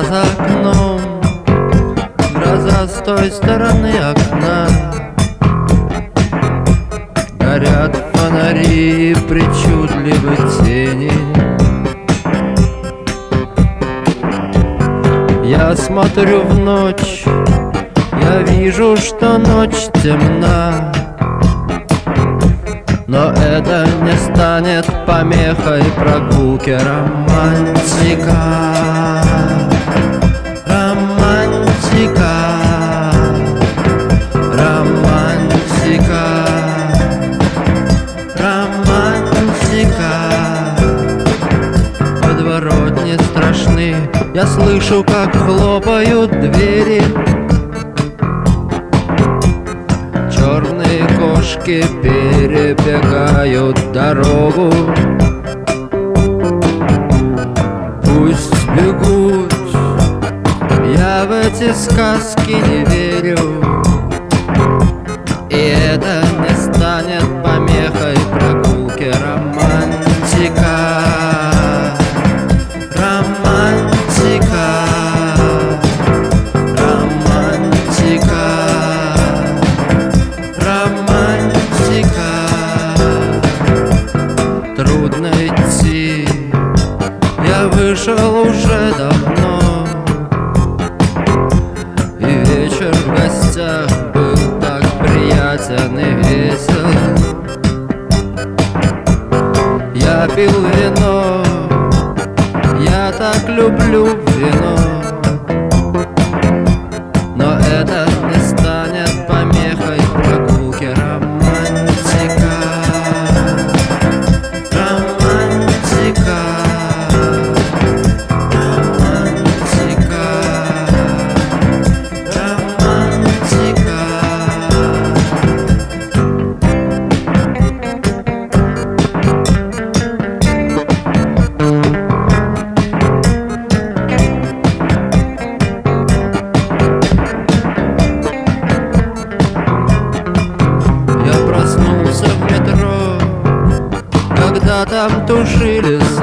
за окном, гроза с той стороны окна. Горят фонари и причудливы тени. Я смотрю в ночь, я вижу, что ночь темна. Но это не станет помехой прогулки романтика. Романтика, романтика, романтика. Подворотни страшны, я слышу, как хлопают двери. Черные кошки перебегают дорогу. Пусть бегут, я в эти сказки не верю. И это не станет помехой прогулки романтика. Романтика, романтика, романтика. Трудно идти, я вышел уже давно. И вечер в гостях был так приятен и весел. Я пил вино, я так люблю вино. Но это не станет помехой прогулки романтика. Романтика, романтика, романтика. Я проснулся в метро, когда там тушили